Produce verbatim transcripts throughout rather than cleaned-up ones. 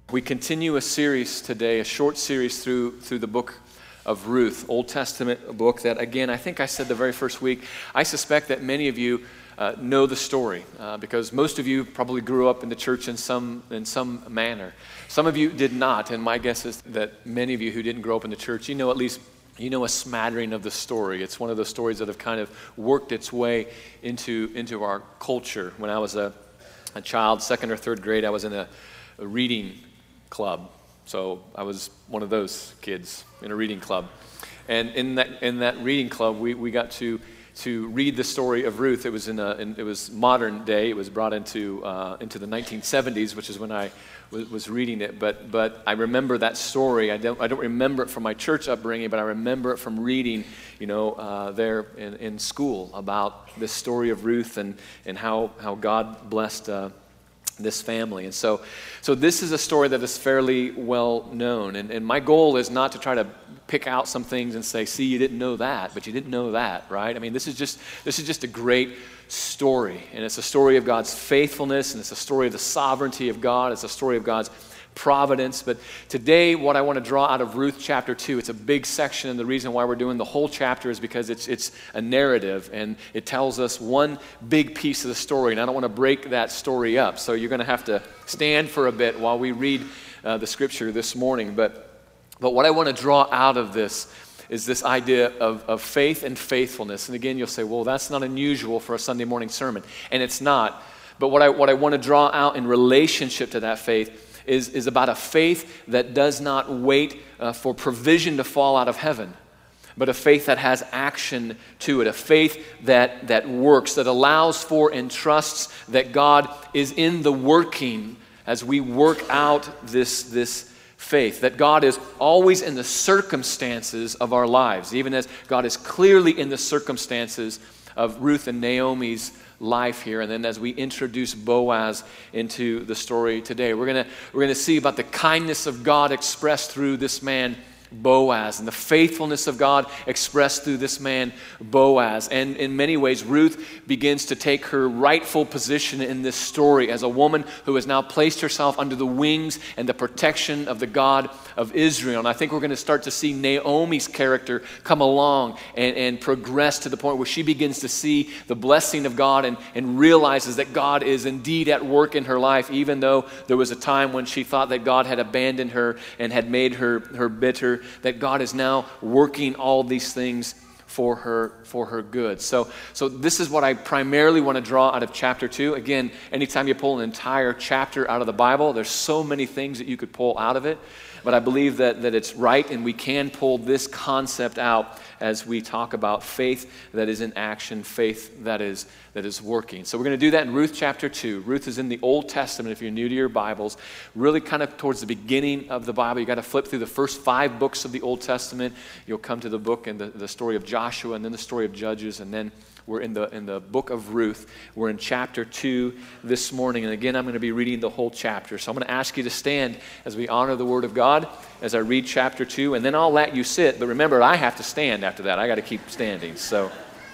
We continue a series today, a short series through through the book of Ruth, Old Testament book that, again, I think I said the very first week, I suspect that many of you uh, know the story uh, because most of you probably grew up in the church in some in some manner. Some of you did not, and my guess is that many of you who didn't grow up in the church, you know at least you know a smattering of the story. It's one of those stories that have kind of worked its way into into our culture. When I was a, a child, second or third grade, I was in a, a reading club. So I was one of those kids in a reading club. And in that in that reading club, we, we got to to read the story of Ruth. It was in a in, it was modern day. It was brought into uh, into the nineteen seventies, which is when I w- was reading it. But but I remember that story. I don't I don't remember it from my church upbringing, but I remember it from reading, you know, uh, there in, in school about this story of Ruth and and how how God blessed Uh, this family. And so so this is a story that is fairly well known. And, and my goal is not to try to pick out some things and say, see, you didn't know that, but you didn't know that, right? I mean, this is just this is just a great story. And it's a story of God's faithfulness, and it's a story of the sovereignty of God. It's a story of God's providence. But today, what I want to draw out of Ruth chapter two, it's a big section, and the reason why we're doing the whole chapter is because it's it's a narrative, and it tells us one big piece of the story, and I don't want to break that story up. So you're going to have to stand for a bit while we read uh, the scripture this morning. But but what I want to draw out of this is this idea of, of faith and faithfulness. And again, you'll say, well, that's not unusual for a Sunday morning sermon, and it's not. But what I what I want to draw out in relationship to that faith Is, is about a faith that does not wait uh, for provision to fall out of heaven, but a faith that has action to it, a faith that, that works, that allows for and trusts that God is in the working as we work out this, this faith, that God is always in the circumstances of our lives, even as God is clearly in the circumstances of Ruth and Naomi's life here. And then as we introduce Boaz into the story today, we're gonna we're gonna see about the kindness of God expressed through this man Boaz, and the faithfulness of God expressed through this man Boaz. And in many ways, Ruth begins to take her rightful position in this story as a woman who has now placed herself under the wings and the protection of the God of Israel. And I think we're going to start to see Naomi's character come along and, and progress to the point where she begins to see the blessing of God and, and realizes that God is indeed at work in her life, even though there was a time when she thought that God had abandoned her and had made her, her bitter, that God is now working all these things for her for her good. So so this is what I primarily want to draw out of chapter two. Again, anytime you pull an entire chapter out of the Bible, there's so many things that you could pull out of it. But I believe that, that it's right, and we can pull this concept out as we talk about faith that is in action, faith that is that is working. So we're going to do that in Ruth chapter two. Ruth is in the Old Testament, if you're new to your Bibles, really kind of towards the beginning of the Bible. You got to flip through the first five books of the Old Testament. You'll come to the book and the, the story of Joshua, and then the story of Judges, and then we're in the in the book of Ruth. We're in chapter two this morning. And again, I'm going to be reading the whole chapter. So I'm going to ask you to stand as we honor the Word of God as I read chapter two. And then I'll let you sit. But remember, I have to stand after that. I got to keep standing. So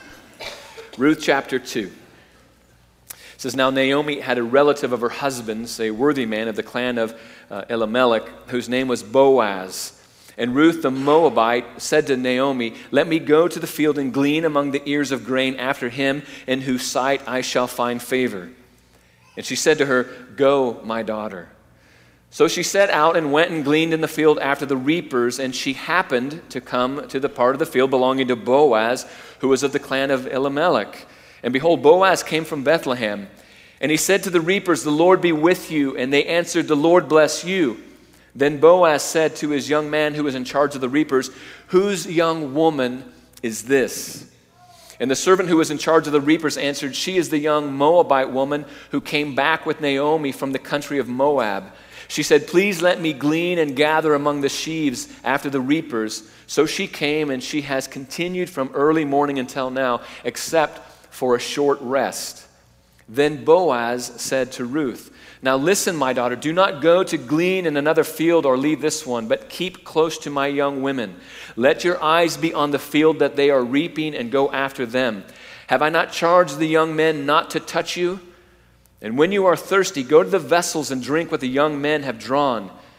Ruth chapter two. It says, now Naomi had a relative of her husband's, a worthy man of the clan of uh, Elimelech, whose name was Boaz. And Ruth the Moabite said to Naomi, let me go to the field and glean among the ears of grain after him in whose sight I shall find favor. And she said to her, go, my daughter. So she set out and went and gleaned in the field after the reapers, and she happened to come to the part of the field belonging to Boaz, who was of the clan of Elimelech. And behold, Boaz came from Bethlehem. And he said to the reapers, the Lord be with you. And they answered, the Lord bless you. Then Boaz said to his young man who was in charge of the reapers, whose young woman is this? And the servant who was in charge of the reapers answered, she is the young Moabite woman who came back with Naomi from the country of Moab. She said, please let me glean and gather among the sheaves after the reapers. So she came, and she has continued from early morning until now, except for a short rest. Then Boaz said to Ruth, now listen, my daughter, do not go to glean in another field or leave this one, but keep close to my young women. Let your eyes be on the field that they are reaping and go after them. Have I not charged the young men not to touch you? And when you are thirsty, go to the vessels and drink what the young men have drawn.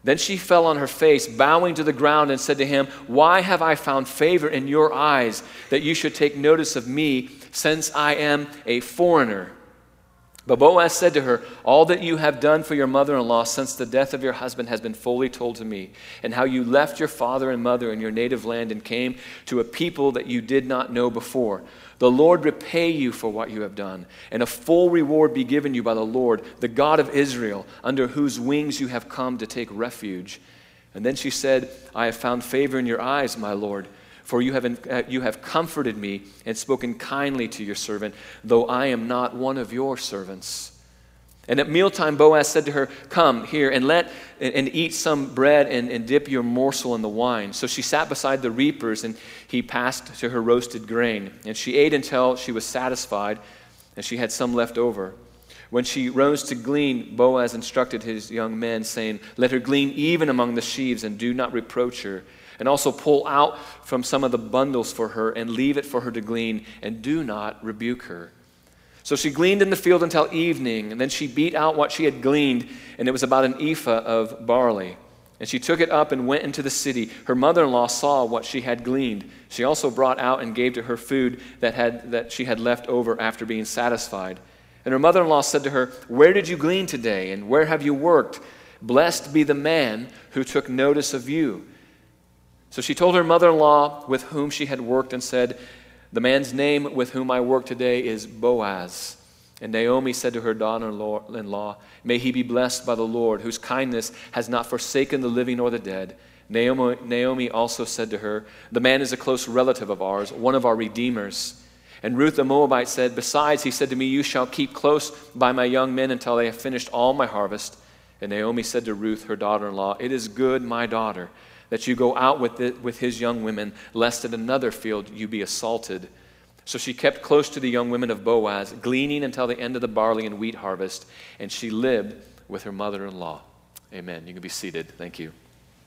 Then she fell on her face, bowing to the ground, and said to him, "Why have I found favor in your eyes, that you should take notice of me, since I am a foreigner?" But Boaz said to her, "All that you have done for your mother-in-law since the death of your husband has been fully told to me, and how you left your father and mother in your native land and came to a people that you did not know before. The Lord repay you for what you have done, and a full reward be given you by the Lord, the God of Israel, under whose wings you have come to take refuge." And then she said, "I have found favor in your eyes, my Lord, for you have, uh, you have comforted me and spoken kindly to your servant, though I am not one of your servants." And at mealtime, Boaz said to her, "Come here and let and, and eat some bread and, and dip your morsel in the wine." So she sat beside the reapers, and he passed to her roasted grain. And she ate until she was satisfied, and she had some left over. When she rose to glean, Boaz instructed his young men, saying, "Let her glean even among the sheaves, and do not reproach her. And also pull out from some of the bundles for her, and leave it for her to glean, and do not rebuke her." So she gleaned in the field until evening, and then she beat out what she had gleaned, and it was about an ephah of barley. And she took it up and went into the city. Her mother-in-law saw what she had gleaned. She also brought out and gave to her food that had that she had left over after being satisfied. And her mother-in-law said to her, "Where did you glean today, and where have you worked? Blessed be the man who took notice of you." So she told her mother-in-law with whom she had worked and said, "The man's name with whom I work today is Boaz." And Naomi said to her daughter-in-law, "May he be blessed by the Lord, whose kindness has not forsaken the living or the dead." Naomi, Naomi also said to her, "The man is a close relative of ours, one of our redeemers." And Ruth the Moabite said, "Besides, he said to me, 'You shall keep close by my young men until they have finished all my harvest.'" And Naomi said to Ruth, her daughter-in-law, "It is good, my daughter, that you go out with it, with his young women, lest at another field you be assaulted." So she kept close to the young women of Boaz, gleaning until the end of the barley and wheat harvest, and she lived with her mother-in-law. Amen. You can be seated. Thank you.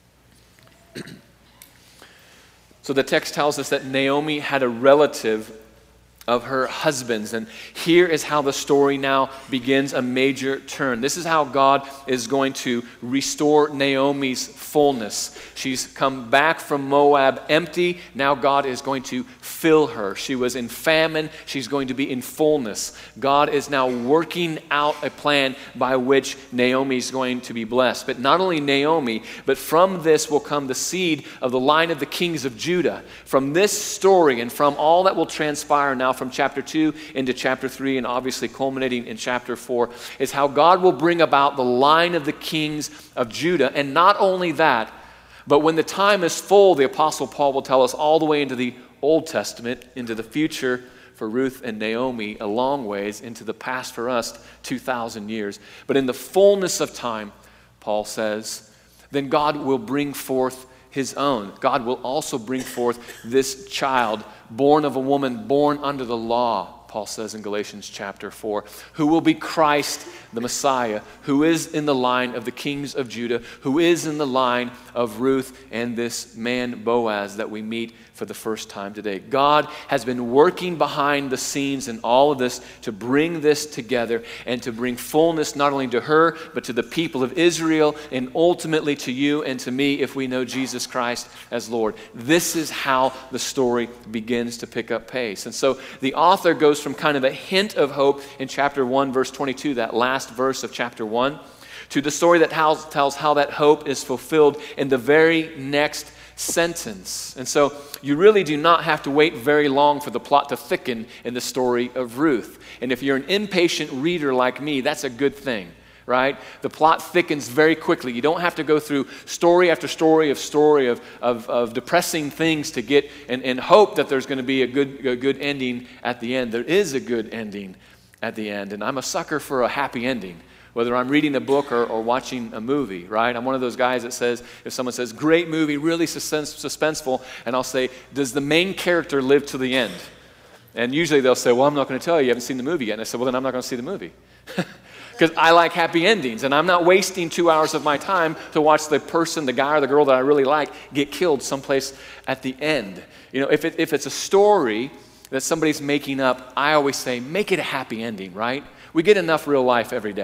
So the text tells us that Naomi had a relative of her husband's. And here is how the story now begins a major turn. This is how God is going to restore Naomi's fullness. She's come back from Moab empty. Now God is going to fill her. She was in famine. She's going to be in fullness. God is now working out a plan by which Naomi is going to be blessed. But not only Naomi, but from this will come the seed of the line of the kings of Judah. From this story and from all that will transpire now from chapter two into chapter three and obviously culminating in chapter four is how God will bring about the line of the kings of Judah. And not only that, but when the time is full, the Apostle Paul will tell us all the way into the Old Testament, into the future for Ruth and Naomi, a long ways into the past for us, two thousand years. But in the fullness of time, Paul says, then God will bring forth his own. God will also bring forth this child, born of a woman, born under the law, Paul says in Galatians chapter four, who will be Christ, the Messiah, who is in the line of the kings of Judah, who is in the line of Ruth and this man Boaz that we meet for the first time today. God has been working behind the scenes in all of this to bring this together and to bring fullness not only to her, but to the people of Israel and ultimately to you and to me if we know Jesus Christ as Lord. This is how the story begins to pick up pace. And so the author goes from kind of a hint of hope in chapter one, verse twenty-two, that last verse of chapter one, to the story that tells how that hope is fulfilled in the very next sentence. And so you really do not have to wait very long for the plot to thicken in the story of Ruth. And if you're an impatient reader like me, that's a good thing, right? The plot thickens very quickly. You don't have to go through story after story of story of, of, of depressing things to get and, and hope that there's going to be a good, a good ending at the end. There is a good ending at the end. And I'm a sucker for a happy ending, whether I'm reading a book or, or watching a movie, right? I'm one of those guys that says, if someone says, great movie, really suspense, suspenseful, and I'll say, does the main character live to the end? And usually they'll say, well, I'm not going to tell you, you haven't seen the movie yet. And I said, well, then I'm not going to see the movie. Because I like happy endings, and I'm not wasting two hours of my time to watch the person, the guy or the girl that I really like, get killed someplace at the end. You know, if it, if it's a story that somebody's making up, I always say, make it a happy ending, right? We get enough real life every day.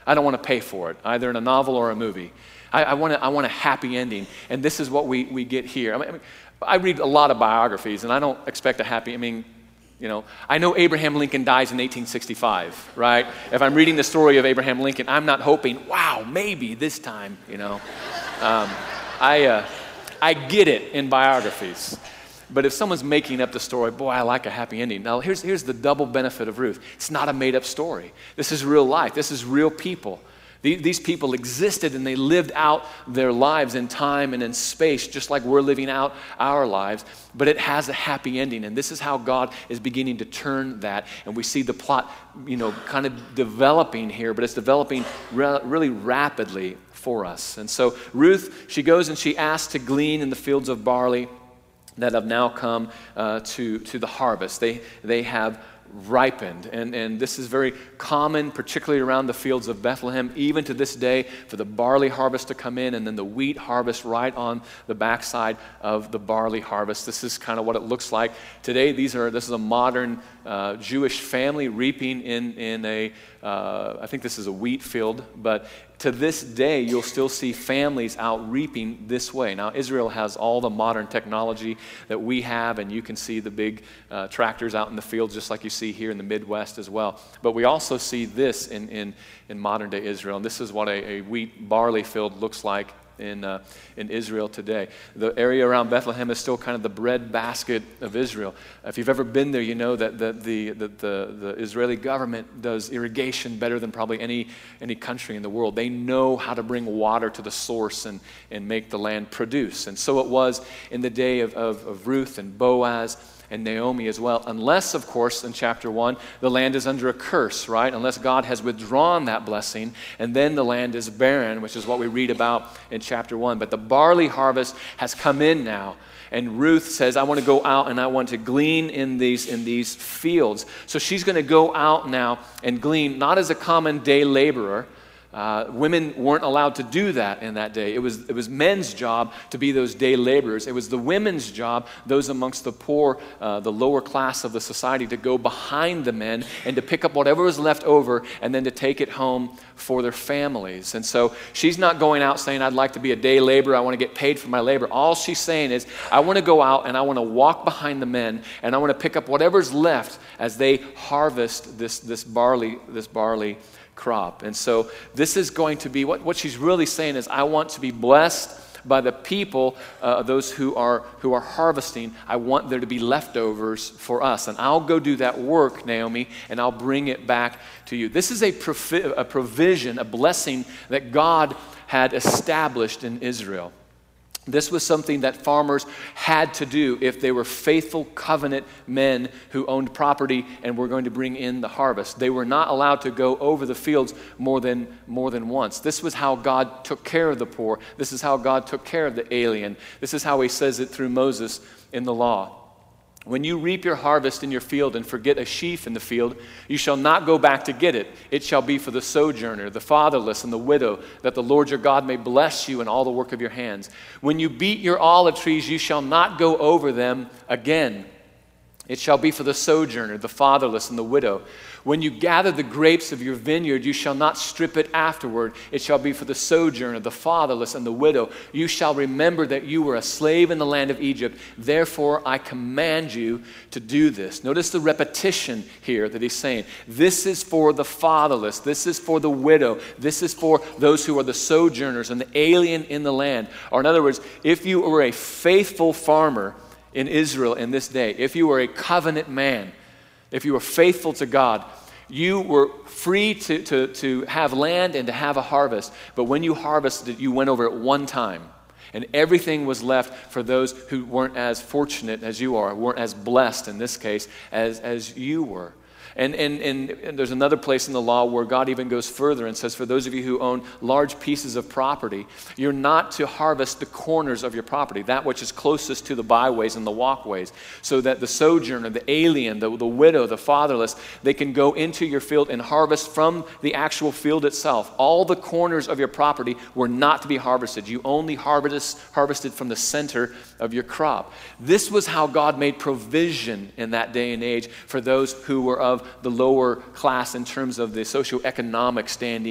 I don't want to pay for it, either in a novel or a movie. I, I, want, a, I want a happy ending, and this is what we, we get here. I mean, I read a lot of biographies, and I don't expect a happy, I mean, you know, I know Abraham Lincoln dies in eighteen sixty-five, right? If I'm reading the story of Abraham Lincoln, I'm not hoping, wow, maybe this time, you know. Um, I, uh, I get it in biographies. But if someone's making up the story, boy, I like a happy ending. Now, here's, here's the double benefit of Ruth. It's not a made-up story. This is real life. This is real people. These people existed and they lived out their lives in time and in space, just like we're living out our lives. But it has a happy ending, and this is how God is beginning to turn that. And we see the plot, you know, kind of developing here, but it's developing re- really rapidly for us. And so Ruth, she goes and she asks to glean in the fields of barley that have now come uh, to to the harvest. They they have ripened. And, and this is very common, particularly around the fields of Bethlehem, even to this day, for the barley harvest to come in and then the wheat harvest right on the backside of the barley harvest. This is kind of what it looks like today. These are this is a modern uh, Jewish family reaping in, in a, uh, I think this is a wheat field, but to this day, you'll still see families out reaping this way. Now, Israel has all the modern technology that we have, and you can see the big uh, tractors out in the fields, just like you see here in the Midwest as well. But we also see this in, in, in modern-day Israel, and this is what a, a wheat barley field looks like in uh, in Israel today. The area around Bethlehem is still kind of the bread basket of Israel. If you've ever been there, you know that the the the, the, the Israeli government does irrigation better than probably any any country in the world. They know how to bring water to the source and, and make the land produce. And so it was in the day of, of, of Ruth and Boaz and Naomi as well, unless, of course, in chapter one, the land is under a curse, right? Unless God has withdrawn that blessing, and then the land is barren, which is what we read about in chapter one. But the barley harvest has come in now, and Ruth says, I want to go out and I want to glean in these, in these fields. So she's going to go out now and glean, not as a common day laborer. Uh, women weren't allowed to do that in that day. It was it was men's job to be those day laborers. It was the women's job, those amongst the poor, uh, the lower class of the society, to go behind the men and to pick up whatever was left over and then to take it home for their families. And so she's not going out saying, I'd like to be a day laborer, I want to get paid for my labor. All she's saying is, I want to go out and I want to walk behind the men and I want to pick up whatever's left as they harvest this, this barley, this barley crop. And so this is going to be, what, what she's really saying is, I want to be blessed by the people, uh, those who are who are harvesting. I want there to be leftovers for us. And I'll go do that work, Naomi, and I'll bring it back to you. This is a, provi- a provision, a blessing that God had established in Israel. This was something that farmers had to do if they were faithful covenant men who owned property and were going to bring in the harvest. They were not allowed to go over the fields more than more than once. This was how God took care of the poor. This is how God took care of the alien. This is how he says it through Moses in the law. When you reap your harvest in your field and forget a sheaf in the field, you shall not go back to get it. It shall be for the sojourner, the fatherless, and the widow, that the Lord your God may bless you in all the work of your hands. When you beat your olive trees, you shall not go over them again. It shall be for the sojourner, the fatherless, and the widow. When you gather the grapes of your vineyard, you shall not strip it afterward. It shall be for the sojourner, the fatherless, and the widow. You shall remember that you were a slave in the land of Egypt. Therefore, I command you to do this. Notice the repetition here that he's saying. This is for the fatherless. This is for the widow. This is for those who are the sojourners and the alien in the land. Or in other words, if you were a faithful farmer in Israel in this day, if you were a covenant man, if you were faithful to God, you were free to, to, to have land and to have a harvest. But when you harvested, you went over it one time. And everything was left for those who weren't as fortunate as you are, weren't as blessed in this case as, as you were. And, and, and, and there's another place in the law where God even goes further and says, for those of you who own large pieces of property, you're not to harvest the corners of your property, that which is closest to the byways and the walkways, so that the sojourner, the alien, the, the widow, the fatherless, they can go into your field and harvest from the actual field itself. All the corners of your property were not to be harvested. You only harvest, harvested from the center of your crop. This was how God made provision in that day and age for those who were of the lower class in terms of the socioeconomic standing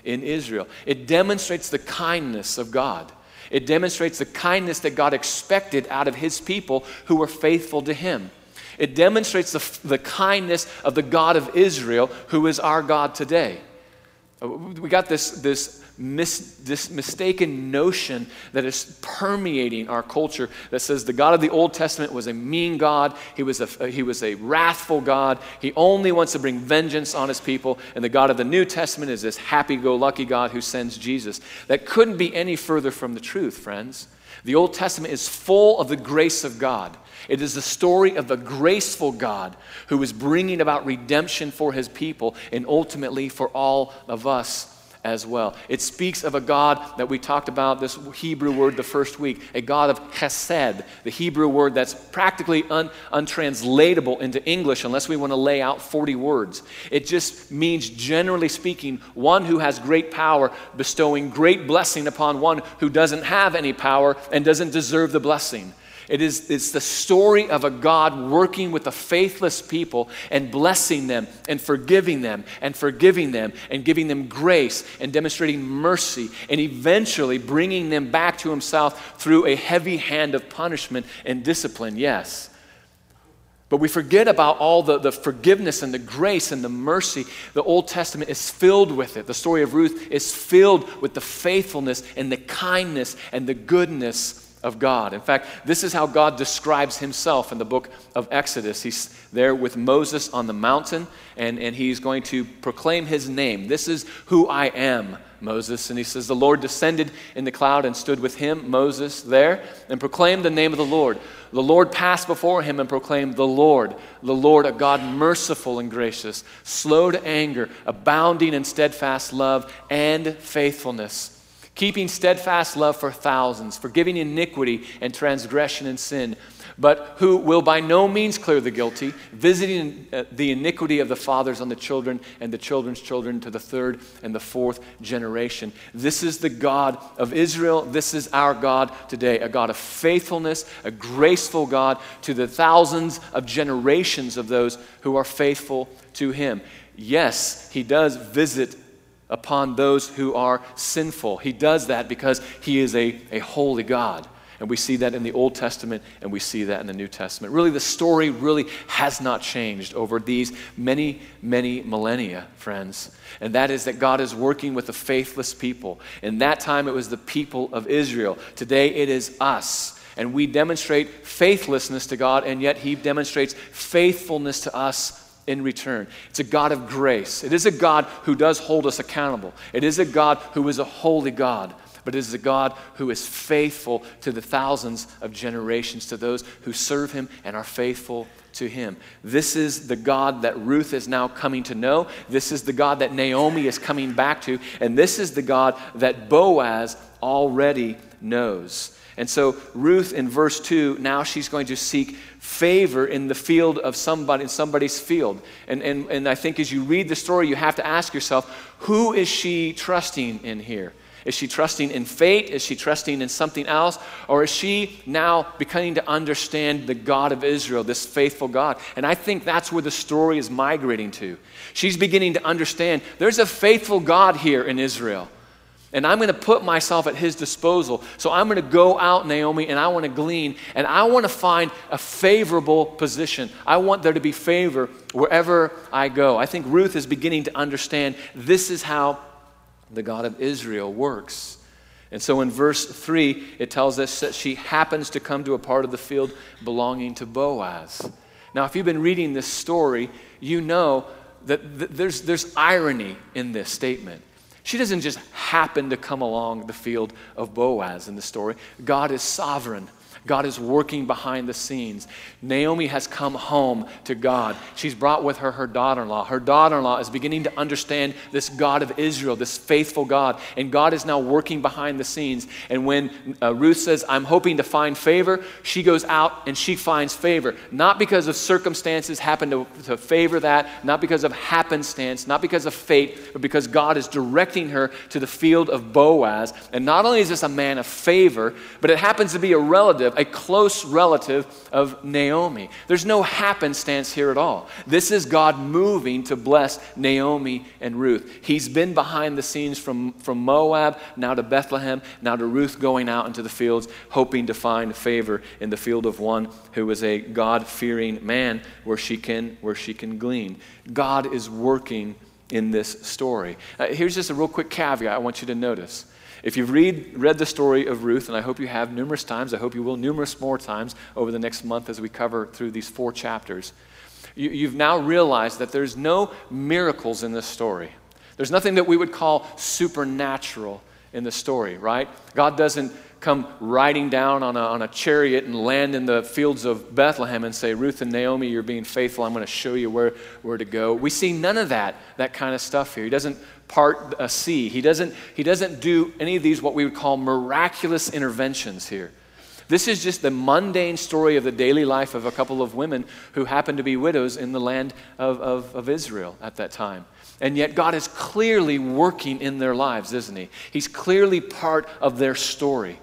in Israel. It demonstrates the kindness of God. It demonstrates the kindness that God expected out of his people who were faithful to him. It demonstrates the, the kindness of the God of Israel, who is our God today. We got this, this, mis, this mistaken notion that is permeating our culture that says the God of the Old Testament was a mean God. He was a, he was a wrathful God. He only wants to bring vengeance on his people. And the God of the New Testament is this happy-go-lucky God who sends Jesus. That couldn't be any further from the truth, friends. The Old Testament is full of the grace of God. It is the story of the graceful God who is bringing about redemption for his people and ultimately for all of us as well. It speaks of a God that we talked about, this Hebrew word the first week, a God of chesed, the Hebrew word that's practically un, untranslatable into English unless we want to lay out forty words. It just means, generally speaking, one who has great power bestowing great blessing upon one who doesn't have any power and doesn't deserve the blessing. It is, it's the story of a God working with a faithless people and blessing them and forgiving them and forgiving them and giving them grace and demonstrating mercy and eventually bringing them back to himself through a heavy hand of punishment and discipline, yes. But we forget about all the, the forgiveness and the grace and the mercy. The Old Testament is filled with it. The story of Ruth is filled with the faithfulness and the kindness and the goodness of God. In fact, this is how God describes himself in the book of Exodus. He's there with Moses on the mountain, and, and he's going to proclaim his name. This is who I am, Moses. And he says, the Lord descended in the cloud and stood with him, Moses, there, and proclaimed the name of the Lord. The Lord passed before him and proclaimed, the Lord, the Lord, a God merciful and gracious, slow to anger, abounding in steadfast love and faithfulness, keeping steadfast love for thousands, forgiving iniquity and transgression and sin, but who will by no means clear the guilty, visiting the iniquity of the fathers on the children and the children's children to the third and the fourth generation. This is the God of Israel. This is our God today, a God of faithfulness, a graceful God to the thousands of generations of those who are faithful to him. Yes, he does visit upon those who are sinful. He does that because he is a, a holy God. And we see that in the Old Testament and we see that in the New Testament. Really, the story really has not changed over these many, many millennia, friends. And that is that God is working with a faithless people. In that time, it was the people of Israel. Today, it is us. And we demonstrate faithlessness to God, and yet he demonstrates faithfulness to us in return. It's a God of grace. It is a God who does hold us accountable. It is a God who is a holy God, but it is a God who is faithful to the thousands of generations, to those who serve him and are faithful to him. This is the God that Ruth is now coming to know. This is the God that Naomi is coming back to. And this is the God that Boaz already knows. And so Ruth in verse two, now she's going to seek favor in the field of somebody, in somebody's field. And, and, and I think as you read the story, you have to ask yourself, who is she trusting in here? Is she trusting in fate? Is she trusting in something else? Or is she now beginning to understand the God of Israel, this faithful God? And I think that's where the story is migrating to. She's beginning to understand there's a faithful God here in Israel. And I'm going to put myself at his disposal. So I'm going to go out, Naomi, and I want to glean. And I want to find a favorable position. I want there to be favor wherever I go. I think Ruth is beginning to understand this is how the God of Israel works. And so in verse three, it tells us that she happens to come to a part of the field belonging to Boaz. Now, if you've been reading this story, you know that th- there's, there's irony in this statement. She doesn't just happen to come along the field of Boaz in the story. God is sovereign. God is working behind the scenes. Naomi has come home to God. She's brought with her her daughter-in-law. Her daughter-in-law is beginning to understand this God of Israel, this faithful God. And God is now working behind the scenes. And when uh, Ruth says, I'm hoping to find favor, she goes out and she finds favor. Not because of circumstances happen to, to favor that, not because of happenstance, not because of fate, but because God is directing her to the field of Boaz. And not only is this a man of favor, but it happens to be a relative relative, a close relative of Naomi. There's no happenstance here at all. This is God moving to bless Naomi and Ruth. He's been behind the scenes from, from Moab, now to Bethlehem, now to Ruth going out into the fields, hoping to find favor in the field of one who is a God-fearing man where she can, where she can glean. God is working in this story. Uh, here's just a real quick caveat I want you to notice. If you've read, read the story of Ruth, and I hope you have numerous times, I hope you will numerous more times over the next month as we cover through these four chapters, you, you've now realized that there's no miracles in this story. There's nothing that we would call supernatural in the story, right? God doesn't come riding down on a, on a chariot and land in the fields of Bethlehem and say, Ruth and Naomi, you're being faithful. I'm going to show you where, where to go. We see none of that, that kind of stuff here. He doesn't part a sea. He doesn't, he doesn't do any of these what we would call miraculous interventions here. This is just the mundane story of the daily life of a couple of women who happened to be widows in the land of, of, of Israel at that time. And yet God is clearly working in their lives, isn't he? He's clearly part of their story.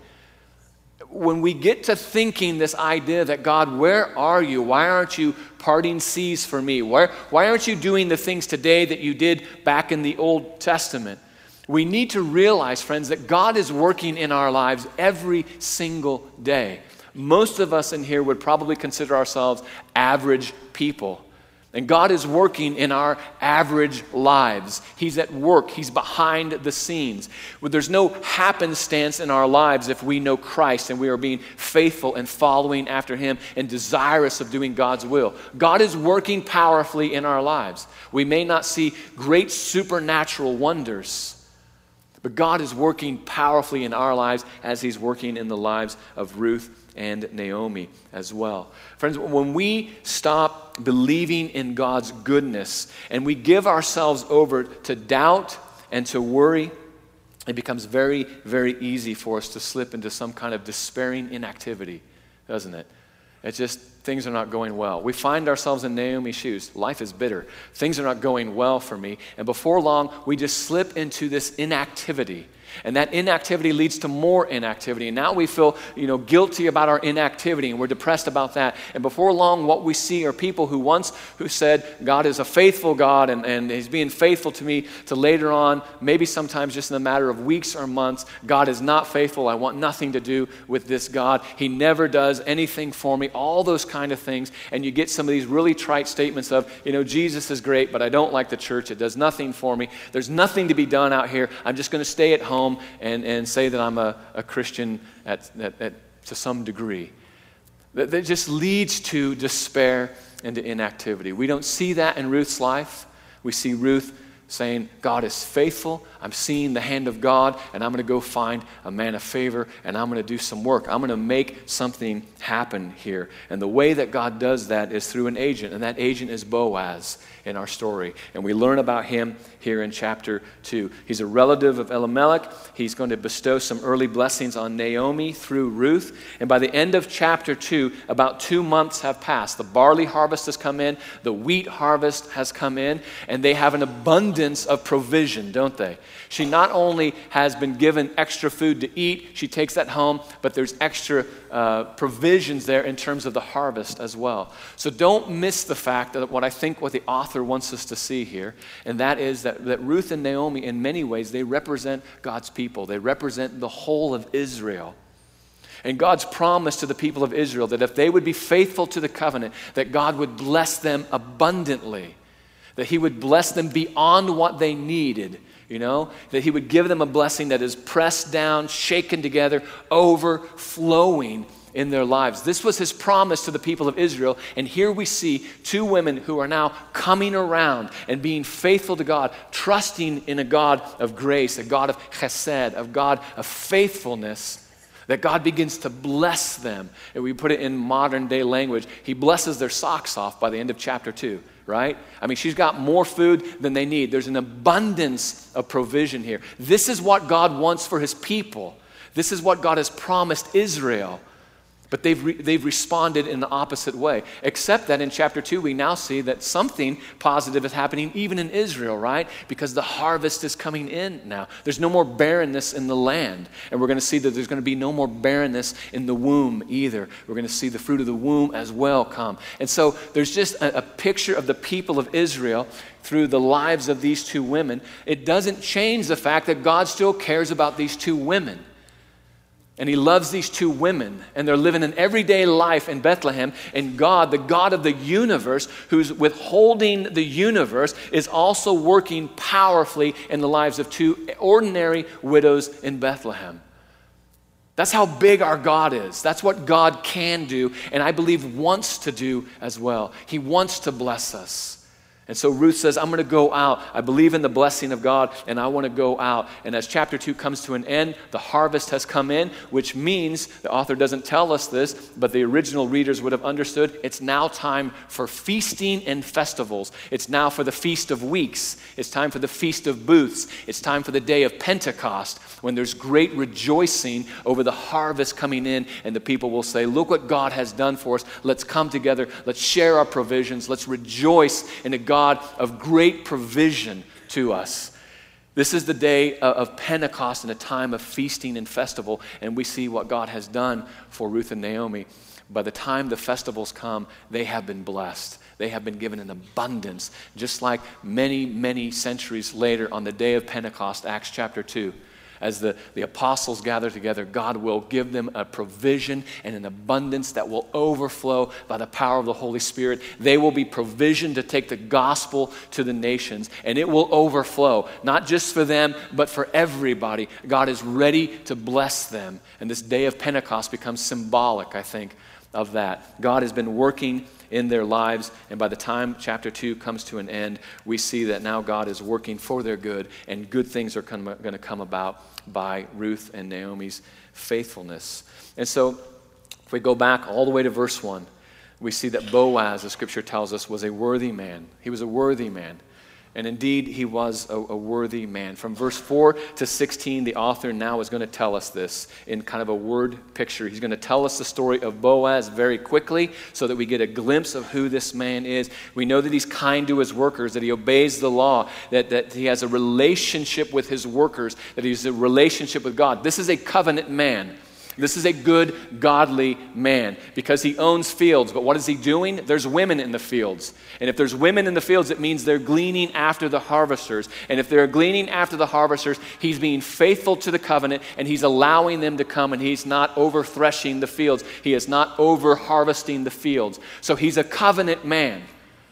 When we get to thinking this idea that God, where are you? Why aren't you parting seas for me? Why, why aren't you doing the things today that you did back in the Old Testament? We need to realize, friends, that God is working in our lives every single day. Most of us in here would probably consider ourselves average people. And God is working in our average lives. He's at work. He's behind the scenes. There's no happenstance in our lives if we know Christ and we are being faithful and following after Him and desirous of doing God's will. God is working powerfully in our lives. We may not see great supernatural wonders, but God is working powerfully in our lives as He's working in the lives of Ruth and Naomi as well. Friends, when we stop believing in God's goodness and we give ourselves over to doubt and to worry, it becomes very, very easy for us to slip into some kind of despairing inactivity, doesn't it? It's just, things are not going well. We find ourselves in Naomi's shoes. Life is bitter. Things are not going well for me. And before long, we just slip into this inactivity. And that inactivity leads to more inactivity. And now we feel, you know, guilty about our inactivity, and we're depressed about that. And before long, what we see are people who once who said, God is a faithful God, and, and He's being faithful to me, to later on, maybe sometimes just in a matter of weeks or months, God is not faithful. I want nothing to do with this God. He never does anything for me. All those kind of things. And you get some of these really trite statements of, you know, Jesus is great, but I don't like the church. It does nothing for me. There's nothing to be done out here. I'm just going to stay at home and, and say that I'm a, a Christian at, at, at, to some degree. That, that just leads to despair and to inactivity. We don't see that in Ruth's life. We see Ruth saying, God is faithful. I'm seeing the hand of God, and I'm going to go find a man of favor, and I'm going to do some work. I'm going to make something happen here. And the way that God does that is through an agent, and that agent is Boaz in our story. And we learn about him here in chapter two. He's a relative of Elimelech. He's going to bestow some early blessings on Naomi through Ruth. And by the end of chapter two, about two months have passed. The barley harvest has come in. The wheat harvest has come in. And they have an abundance of provision, don't they? She not only has been given extra food to eat, she takes that home, but there's extra uh, provisions there in terms of the harvest as well. So don't miss the fact that what I think what the author wants us to see here, and that is that, that Ruth and Naomi, in many ways, they represent God's people. They represent the whole of Israel. And God's promise to the people of Israel that if they would be faithful to the covenant, that God would bless them abundantly, that He would bless them beyond what they needed. You know, that He would give them a blessing that is pressed down, shaken together, overflowing in their lives. This was His promise to the people of Israel. And here we see two women who are now coming around and being faithful to God, trusting in a God of grace, a God of chesed, a God of faithfulness, that God begins to bless them. And we put it in modern day language, He blesses their socks off by the end of chapter two. Right? I mean, she's got more food than they need. There's an abundance of provision here. This is what God wants for His people. This is what God has promised Israel. But they've, re- they've responded in the opposite way, except that in chapter two, we now see that something positive is happening even in Israel, right? Because the harvest is coming in now. There's no more barrenness in the land. And we're going to see that there's going to be no more barrenness in the womb either. We're going to see the fruit of the womb as well come. And so there's just a, a picture of the people of Israel through the lives of these two women. It doesn't change the fact that God still cares about these two women. And he loves these two women, and they're living an everyday life in Bethlehem. And God, the God of the universe, who's withholding the universe, is also working powerfully in the lives of two ordinary widows in Bethlehem. That's how big our God is. That's what God can do, and I believe wants to do as well. He wants to bless us. And so Ruth says, I'm going to go out. I believe in the blessing of God, and I want to go out. And as chapter two comes to an end, the harvest has come in, which means, the author doesn't tell us this, but the original readers would have understood, it's now time for feasting and festivals. It's now for the Feast of Weeks. It's time for the Feast of Booths. It's time for the day of Pentecost, when there's great rejoicing over the harvest coming in, and the people will say, look what God has done for us. Let's come together. Let's share our provisions. Let's rejoice in a God of great provision to us. This is the day of Pentecost and a time of feasting and festival, and we see what God has done for Ruth and Naomi. By the time the festivals come, they have been blessed. They have been given an abundance, just like many, many centuries later on the day of Pentecost, Acts chapter two. As the, the apostles gather together, God will give them a provision and an abundance that will overflow by the power of the Holy Spirit. They will be provisioned to take the gospel to the nations, and it will overflow, not just for them, but for everybody. God is ready to bless them, and this day of Pentecost becomes symbolic, I think, of that. God has been working in their lives, and by the time chapter two comes to an end, we see that now God is working for their good, and good things are going to come about by Ruth and Naomi's faithfulness. And so, if we go back all the way to verse one, we see that Boaz, the scripture tells us, was a worthy man. He was a worthy man. And indeed, he was a, a worthy man. From verse four to sixteen, the author now is going to tell us this in kind of a word picture. He's going to tell us the story of Boaz very quickly so that we get a glimpse of who this man is. We know that he's kind to his workers, that he obeys the law, that, that he has a relationship with his workers, that he has a relationship with God. This is a covenant man. This is a good, godly man because he owns fields. But what is he doing? There's women in the fields. And if there's women in the fields, it means they're gleaning after the harvesters. And if they're gleaning after the harvesters, he's being faithful to the covenant, and he's allowing them to come, and he's not over threshing the fields. He is not over harvesting the fields. So he's a covenant man.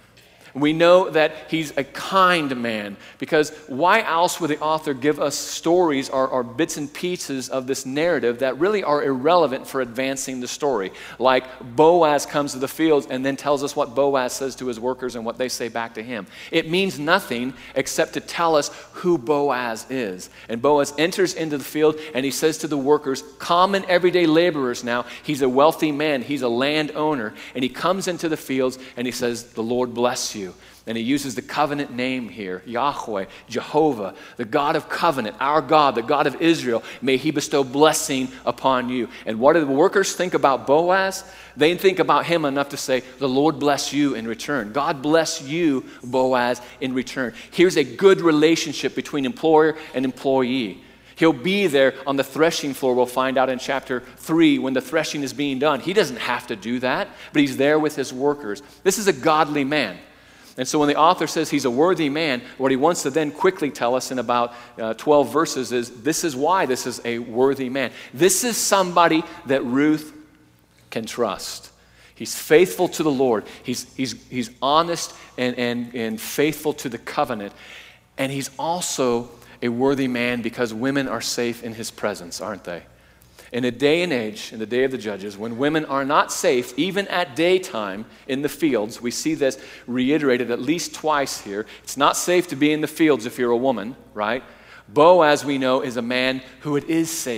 We know that he's a kind man, because why else would the author give us stories or, or bits and pieces of this narrative that really are irrelevant for advancing the story? Like Boaz comes to the fields and then tells us what Boaz says to his workers and what they say back to him. It means nothing except to tell us who Boaz is. And Boaz enters into the field and he says to the workers, common everyday laborers now, he's a wealthy man, he's a landowner, and he comes into the fields and he says, the Lord bless you. And he uses the covenant name here, Yahweh, Jehovah, the God of covenant, our God, the God of Israel. May he bestow blessing upon you. And what do the workers think about Boaz? They think about him enough to say, the Lord bless you in return. God bless you, Boaz, in return. Here's a good relationship between employer and employee. He'll be there on the threshing floor, we'll find out in chapter three, when the threshing is being done. He doesn't have to do that, but he's there with his workers. This is a godly man. And so when the author says he's a worthy man, what he wants to then quickly tell us in about uh, twelve verses is this is why this is a worthy man. This is somebody that Ruth can trust. He's faithful to the Lord. He's, he's, he's honest and, and, and faithful to the covenant. And he's also a worthy man because women are safe in his presence, aren't they? In a day and age, in the day of the judges, when women are not safe, even at daytime in the fields, we see this reiterated at least twice here. It's not safe to be in the fields if you're a woman, right? Boaz, we know, is a man who it is safe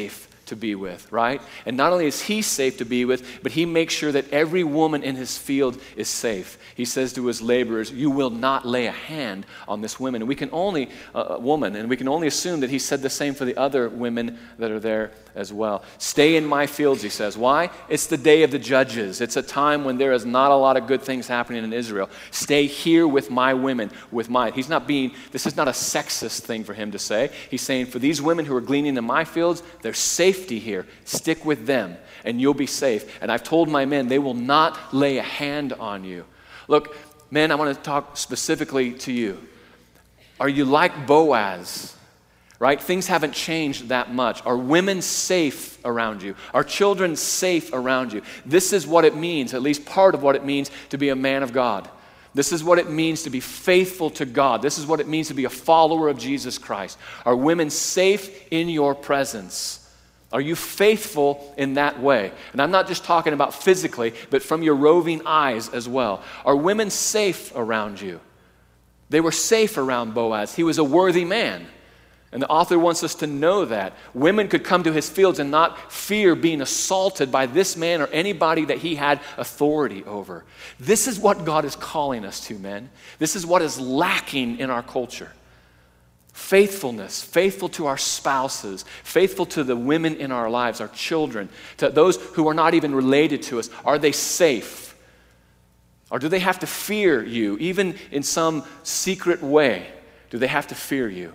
to be with, right? And not only is he safe to be with, but he makes sure that every woman in his field is safe. He says to his laborers, you will not lay a hand on this woman. And we can only, uh, woman, and we can only assume that he said the same for the other women that are there as well. Stay in my fields, he says. Why? It's the day of the judges. It's a time when there is not a lot of good things happening in Israel. Stay here with my women, with mine. He's not being, this is not a sexist thing for him to say. He's saying, for these women who are gleaning in my fields, there's safety here. Stick with them, and you'll be safe. And I've told my men, they will not lay a hand on you. Look, men, I want to talk specifically to you. Are you like Boaz? Right? Things haven't changed that much. Are women safe around you? Are children safe around you? This is what it means, at least part of what it means to be a man of God. This is what it means to be faithful to God. This is what it means to be a follower of Jesus Christ. Are women safe in your presence? Are you faithful in that way? And I'm not just talking about physically, but from your roving eyes as well. Are women safe around you? They were safe around Boaz. He was a worthy man. And the author wants us to know that. Women could come to his fields and not fear being assaulted by this man or anybody that he had authority over. This is what God is calling us to, men. This is what is lacking in our culture. Faithfulness, faithful to our spouses, faithful to the women in our lives, our children, to those who are not even related to us. Are they safe? Or do they have to fear you, even in some secret way? Do they have to fear you?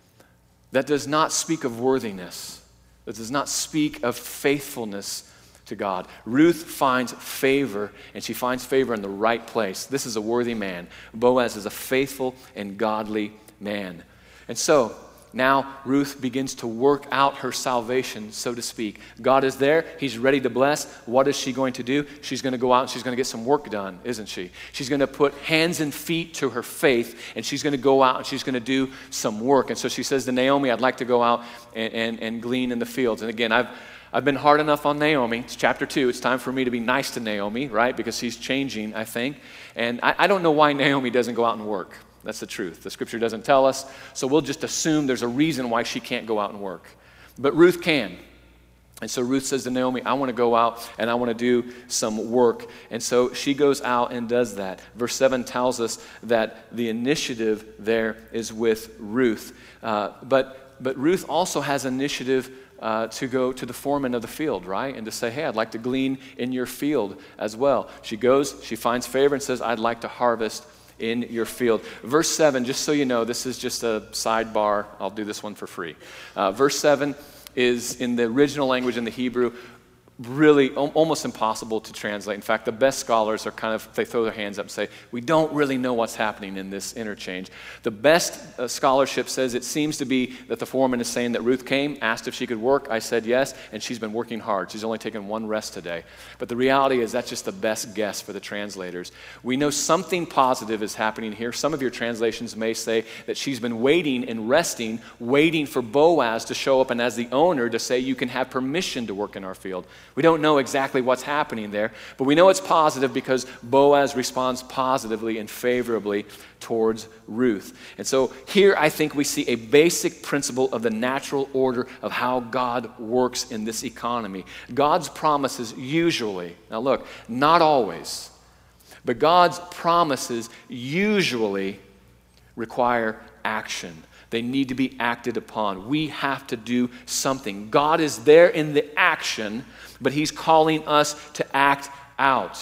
That does not speak of worthiness. That does not speak of faithfulness to God. Ruth finds favor, and she finds favor in the right place. This is a worthy man. Boaz is a faithful and godly man. And so, now Ruth begins to work out her salvation, so to speak. God is there. He's ready to bless. What is she going to do? She's going to go out and she's going to get some work done, isn't she? She's going to put hands and feet to her faith, and she's going to go out and she's going to do some work. And so she says to Naomi, I'd like to go out and, and, and glean in the fields. And again, I've I've been hard enough on Naomi. It's chapter two. It's time for me to be nice to Naomi, right? Because she's changing, I think. And I, I don't know why Naomi doesn't go out and work. That's the truth. The scripture doesn't tell us, so we'll just assume there's a reason why she can't go out and work. But Ruth can. And so Ruth says to Naomi, I want to go out and I want to do some work. And so she goes out and does that. Verse seven tells us that the initiative there is with Ruth. Uh, but, but Ruth also has initiative Uh, to go to the foreman of the field, right? And to say, hey, I'd like to glean in your field as well. She goes, she finds favor and says, I'd like to harvest in your field. Verse seven, just so you know, this is just a sidebar. I'll do this one for free. Uh, verse seven is in the original language in the Hebrew, really almost impossible to translate. In fact, the best scholars are kind of, they throw their hands up and say, we don't really know what's happening in this interchange. The best uh, scholarship says it seems to be that the foreman is saying that Ruth came, asked if she could work. I said yes, and she's been working hard. She's only taken one rest today. But the reality is that's just the best guess for the translators. We know something positive is happening here. Some of your translations may say that she's been waiting and resting, waiting for Boaz to show up and as the owner to say you can have permission to work in our field. We don't know exactly what's happening there, but we know it's positive because Boaz responds positively and favorably towards Ruth. And so here I think we see a basic principle of the natural order of how God works in this economy. God's promises usually, now look, not always, but God's promises usually require action. They need to be acted upon. We have to do something. God is there in the action, but he's calling us to act out.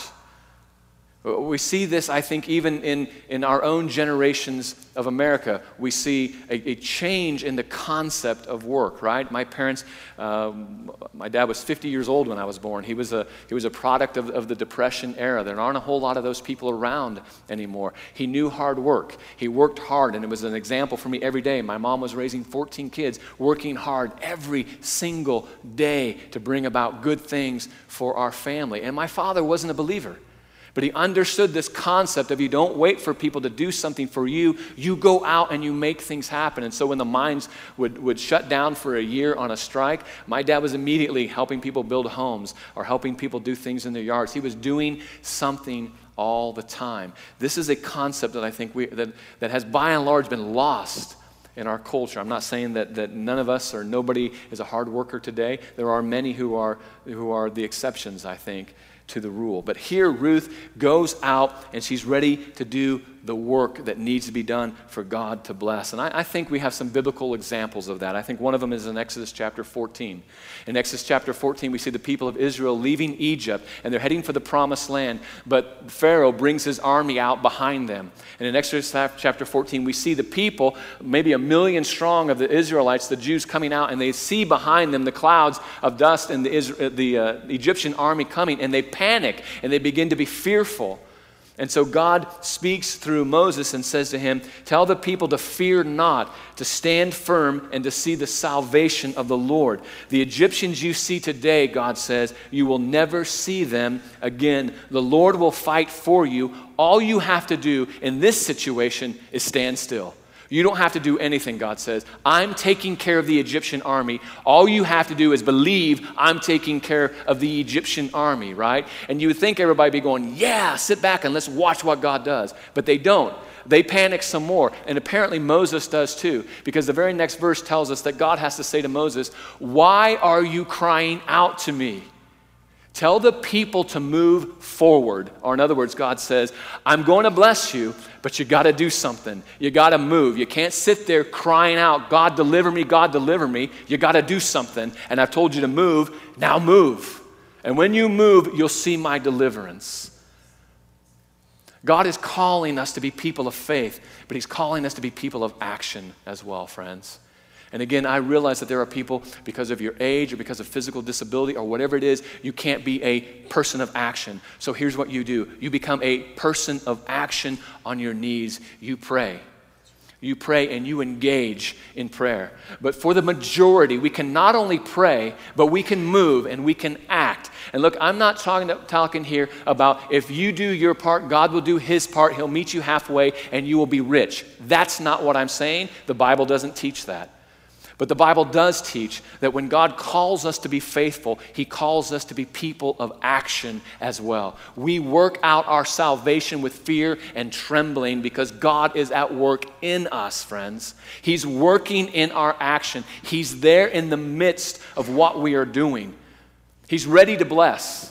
We see this, I think, even in, in our own generations of America. We see a, a change in the concept of work, right? My parents, um, my dad was fifty years old when I was born. He was a, he was a product of, of the Depression era. There aren't a whole lot of those people around anymore. He knew hard work. He worked hard, and it was an example for me every day. My mom was raising fourteen kids, working hard every single day to bring about good things for our family. And my father wasn't a believer. But he understood this concept of you don't wait for people to do something for you. You go out and you make things happen. And so when the mines would, would shut down for a year on a strike, my dad was immediately helping people build homes or helping people do things in their yards. He was doing something all the time. This is a concept that I think we that, that has by and large been lost in our culture. I'm not saying that, that none of us or nobody is a hard worker today. There are many who are, who are the exceptions, I think, to the rule. But here Ruth goes out and she's ready to do the work that needs to be done for God to bless. And I, I think we have some biblical examples of that. I think one of them is in Exodus chapter fourteen. In Exodus chapter fourteen, we see the people of Israel leaving Egypt, and they're heading for the promised land, but Pharaoh brings his army out behind them. And in Exodus chapter fourteen, we see the people, maybe a million strong of the Israelites, the Jews, coming out, and they see behind them the clouds of dust and the, Isra- the uh, Egyptian army coming, and they panic, and they begin to be fearful. And so God speaks through Moses and says to him, tell the people to fear not, to stand firm and to see the salvation of the Lord. The Egyptians you see today, God says, you will never see them again. The Lord will fight for you. All you have to do in this situation is stand still. You don't have to do anything, God says. I'm taking care of the Egyptian army. All you have to do is believe I'm taking care of the Egyptian army, right? And you would think everybody would be going, yeah, sit back and let's watch what God does. But they don't. They panic some more. And apparently Moses does too, because the very next verse tells us that God has to say to Moses, why are you crying out to me? Tell the people to move forward. Or in other words, God says, I'm going to bless you, but you got to do something. You got to move. You can't sit there crying out, God deliver me, God deliver me. You got to do something. And I've told you to move. Now move. And when you move, you'll see my deliverance. God is calling us to be people of faith, but he's calling us to be people of action as well, friends. And again, I realize that there are people, because of your age or because of physical disability or whatever it is, you can't be a person of action. So here's what you do. You become a person of action on your knees. You pray. You pray and you engage in prayer. But for the majority, we can not only pray, but we can move and we can act. And look, I'm not talking, talking here about if you do your part, God will do his part. He'll meet you halfway and you will be rich. That's not what I'm saying. The Bible doesn't teach that. But the Bible does teach that when God calls us to be faithful, he calls us to be people of action as well. We work out our salvation with fear and trembling because God is at work in us, friends. He's working in our action. He's there in the midst of what we are doing. He's ready to bless.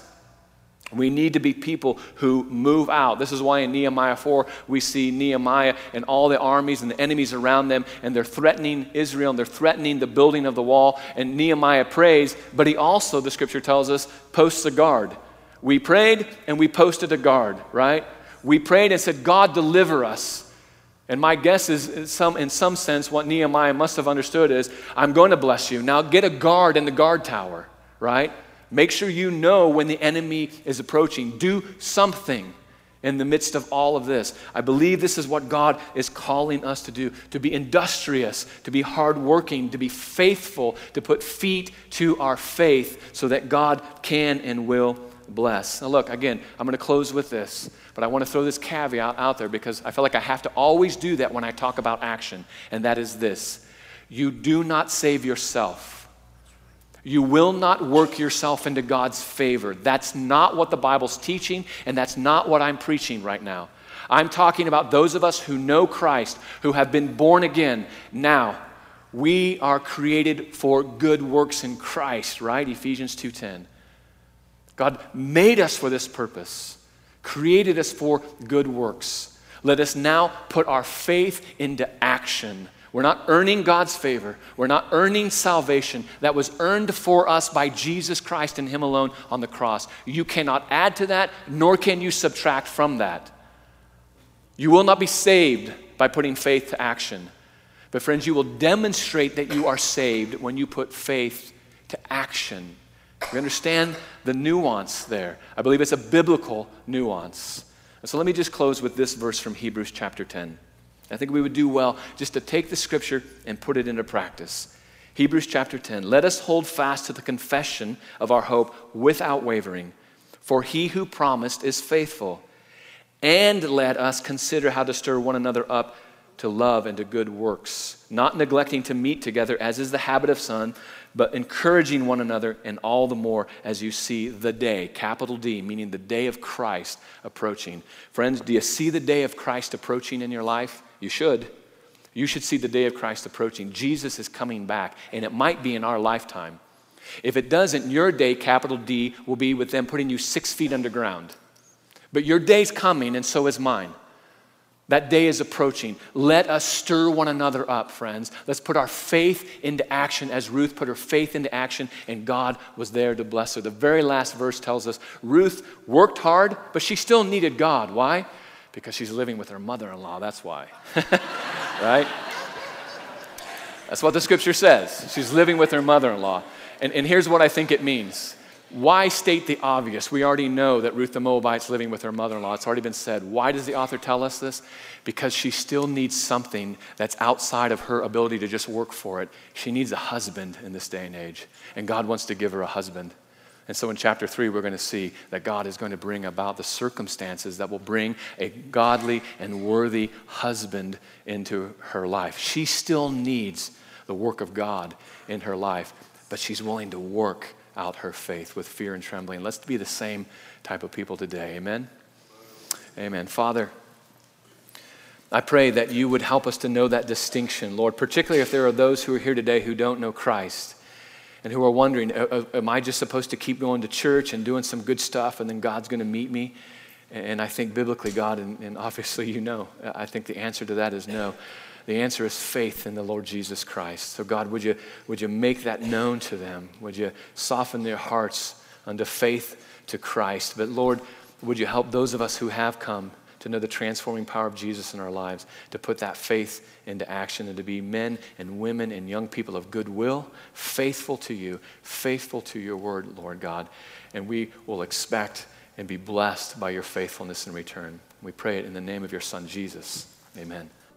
We need to be people who move out. This is why in Nehemiah four, we see Nehemiah and all the armies and the enemies around them, and they're threatening Israel, and they're threatening the building of the wall, and Nehemiah prays, but he also, the scripture tells us, posts a guard. We prayed, and we posted a guard, right? We prayed and said, God, deliver us. And my guess is, in some, in some sense, what Nehemiah must have understood is, I'm going to bless you. Now get a guard in the guard tower, right? Make sure you know when the enemy is approaching. Do something in the midst of all of this. I believe this is what God is calling us to do, to be industrious, to be hardworking, to be faithful, to put feet to our faith so that God can and will bless. Now look, again, I'm going to close with this, but I want to throw this caveat out there because I feel like I have to always do that when I talk about action, and that is this. You do not save yourself. You will not work yourself into God's favor. That's not what the Bible's teaching, and that's not what I'm preaching right now. I'm talking about those of us who know Christ, who have been born again. Now, we are created for good works in Christ, right? Ephesians two ten. God made us for this purpose, created us for good works. Let us now put our faith into action. We're not earning God's favor. We're not earning salvation that was earned for us by Jesus Christ and him alone on the cross. You cannot add to that, nor can you subtract from that. You will not be saved by putting faith to action. But friends, you will demonstrate that you are saved when you put faith to action. You understand the nuance there? I believe it's a biblical nuance. So let me just close with this verse from Hebrews chapter ten. I think we would do well just to take the scripture and put it into practice. Hebrews chapter ten, let us hold fast to the confession of our hope without wavering, for he who promised is faithful. And let us consider how to stir one another up to love and to good works, not neglecting to meet together as is the habit of some, but encouraging one another, and all the more as you see the day, capital D, meaning the day of Christ approaching. Friends, do you see the day of Christ approaching in your life? You should. You should see the day of Christ approaching. Jesus is coming back, and it might be in our lifetime. If it doesn't, your day, capital D, will be with them putting you six feet underground. But your day's coming, and so is mine. That day is approaching. Let us stir one another up, friends. Let's put our faith into action as Ruth put her faith into action, and God was there to bless her. The very last verse tells us Ruth worked hard, but she still needed God. Why? Because she's living with her mother-in-law. That's why. Right? That's what the scripture says. She's living with her mother-in-law. And, and here's what I think it means. Why state the obvious? We already know that Ruth the Moabite's living with her mother-in-law. It's already been said. Why does the author tell us this? Because she still needs something that's outside of her ability to just work for it. She needs a husband in this day and age. And God wants to give her a husband. And so in chapter three, we're going to see that God is going to bring about the circumstances that will bring a godly and worthy husband into her life. She still needs the work of God in her life, but she's willing to work out her faith with fear and trembling. Let's be the same type of people today. Amen? Amen. Father, I pray that you would help us to know that distinction, Lord, particularly if there are those who are here today who don't know Christ and who are wondering, am I just supposed to keep going to church and doing some good stuff and then God's going to meet me? And I think biblically, God, and, and obviously you know, I think the answer to that is no. The answer is faith in the Lord Jesus Christ. So God, would you, would you make that known to them? Would you soften their hearts unto faith to Christ? But Lord, would you help those of us who have come to know the transforming power of Jesus in our lives, to put that faith into action and to be men and women and young people of goodwill, faithful to you, faithful to your word, Lord God. And we will expect and be blessed by your faithfulness in return. We pray it in the name of your Son, Jesus. Amen.